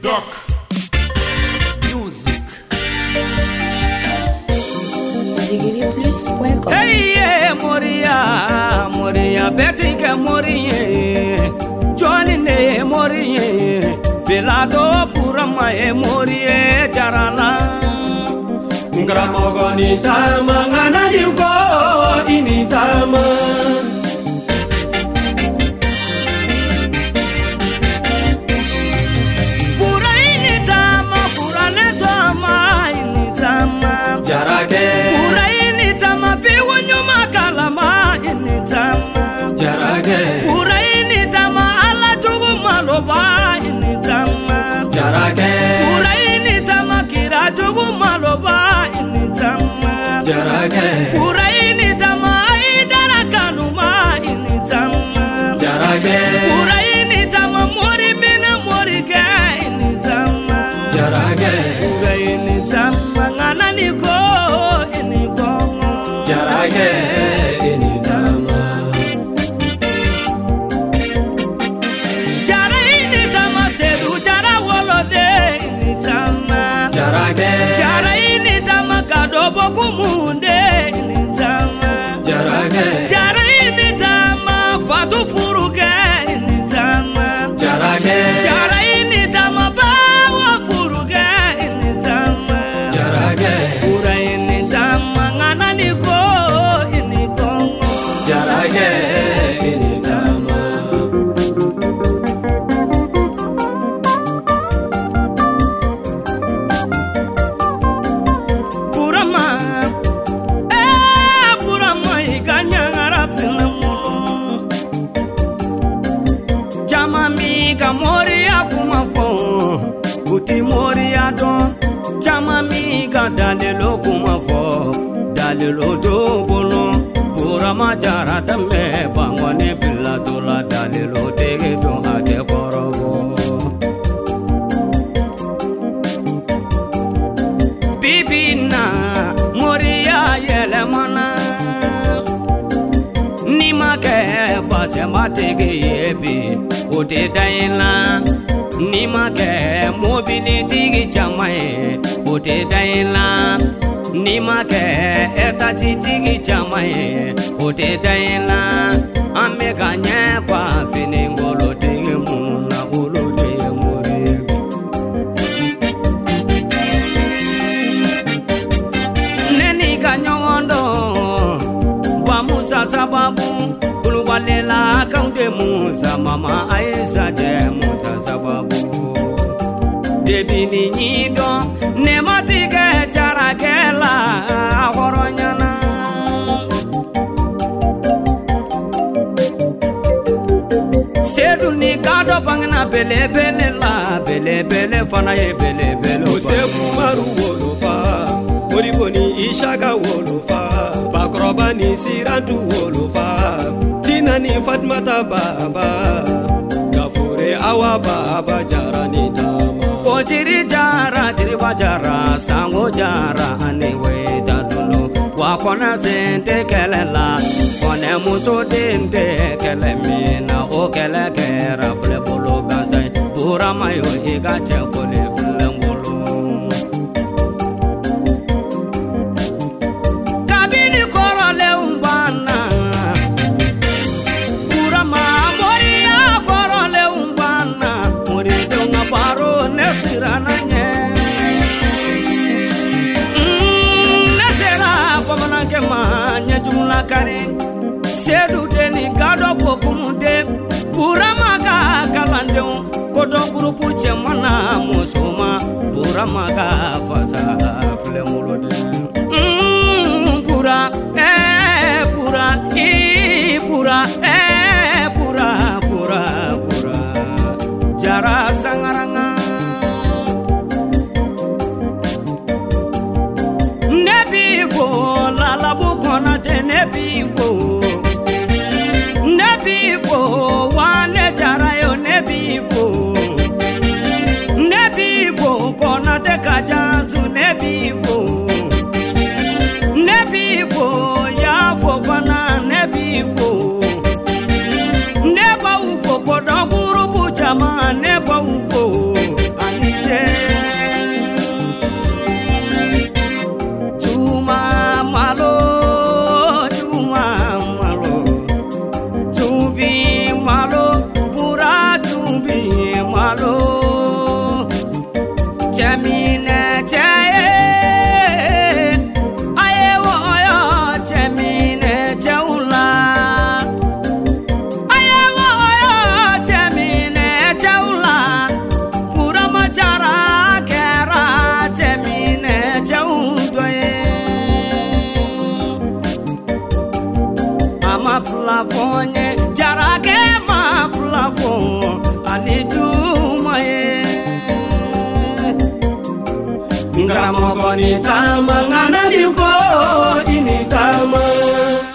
Doc Music Zigiriplus.com. Hey, Moria, Betty Morie, Johnny ne Morie, Belado Purama Morie, Jarala. Gramogo ni tama, ngana yuko ini tama. Pura ini tama, pura ne tama, ini tama. Jarage. Pura ini tama, viwo nyuma kalama, ini tama. Jarage. Pura ini tama, ala jugu maloba, ini tama. Jarage. Pura ini tama, kira jugu maloba, ini tama. Jarage. Pura ini tama, idara kanuma, ini tama. Jarage. Pura ini tama, mori mina mori ke, ini tama. Jarage. Pura ini tama, ngana niko, ini kongo. Jarage ini tama. Jara ini tama, sedu jara wolode, ini tama. Jarage. Jara ini tama, kadobo kumunde, ini tama. Jarage. Jara ini tama, fatu furuge, ini tama. Jarage. Jara ini tama, bawa furuge, ini tama. Jarage. Pura ini tama, ngana niko, ini kongo. Jarage ini tama. Purama, Purama, iganya ngaratsinamu. Jama mi ka moria kumafo, uti moria don. Jama mi ka dalelo kumafo, dalelo do bolo. Purama jara dame bangwane billa dola dalelo dege do ate korobo. Bibina moria yelemana Nima ke base matege yebi ote daila Nima ke mobility gi chamae ote daila Nima ke eta city gi chamae ote daila Ame kanya kwa finingolo tege muna ulode moria Neni kanyondo Wa Musa sababu Kulubalela kaunde Musa Mama Aisa je Musa sababu Debi ni nyido Nematike charakela Horonyana Sedu ni kado pangina bele bele la Bele bele fana ye bele bele Oseku maru wolofa. Moriboni ishaka wolofa. Bakroba ni sirantu wolofa. Tina ni Fatmata baba. Gafure awa baba jarani tama. Kojiri jara, jiriba jara, sango jara, aniwe dadulu. Wakona zente kelela, kone muso dente kelemina, o kele kera fule bolo gazai. Pura mayo iga chefule fule mbolo. Kabini koro le umbana, pura ma moria koro le umbana, mori dunga paro nesirana nye. Nesira kwa manake manye jumla kari, sedu deni gado pokumude, pura maga kalandeu, kodon grupu chemana musuma, pura maga fasa flemulode. Pura, pura, jara sangaranga. Nebivo, lalabu konate nebivo. Nebivo, wane jara yo nebivo. Nebivo, konate kajanzu nebivo. Nebivo, ya fofana nebivo. plafon ye jarake ma plafon ani juma ye Ngamo koni tama ngana di ko ini tama